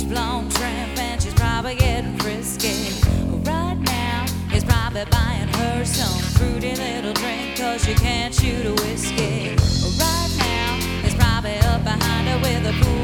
lifelong tramp, and she's probably getting frisky. Right now, he's probably buying her some fruity little drink, 'cause she can't shoot a whiskey. Right now, he's probably up behind her with a pool